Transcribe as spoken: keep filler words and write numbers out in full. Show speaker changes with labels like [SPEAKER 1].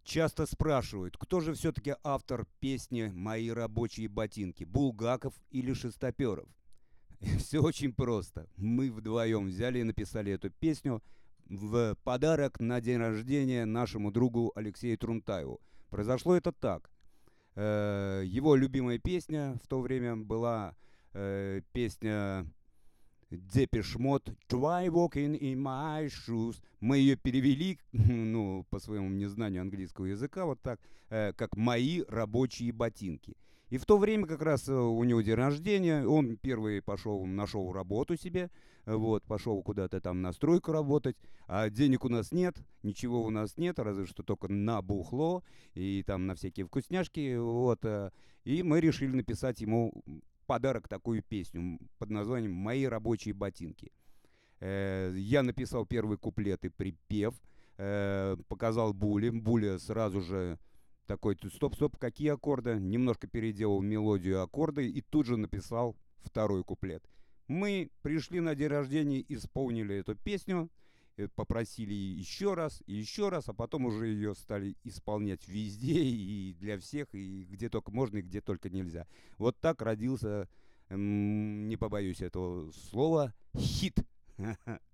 [SPEAKER 1] Часто спрашивают, кто же все-таки автор песни «Мои рабочие ботинки», Булгаков или Шестоперов? Все очень просто. Мы вдвоем взяли и написали эту песню в подарок на день рождения нашему другу Алексею Трунтаеву. Произошло это так. Э, Его любимая песня в то время была э, песня Депеш Мод «Try walking in my shoes». Мы ее перевели, ну, по своему незнанию английского языка, вот так, э, как «Мои рабочие ботинки». И в то время как раз э, у него день рождения, он первый пошел, нашел работу себе, э, вот, пошел куда-то там на стройку работать, а денег у нас нет, ничего у нас нет, разве что только на бухло и там на всякие вкусняшки, вот, э, и мы решили написать ему подарок такую песню под названием «Мои рабочие ботинки». Э, я написал первый куплет и припев, э, показал Буле. Буля сразу же такой: стоп-стоп, какие аккорды? Немножко переделал мелодию, аккорды и тут же написал второй куплет. Мы пришли на день рождения, исполнили эту песню, э, попросили еще раз, и еще раз, а потом уже ее стали исполнять везде и для всех, и где только можно, и где только нельзя. Вот так родился, м, не побоюсь этого слова, хит.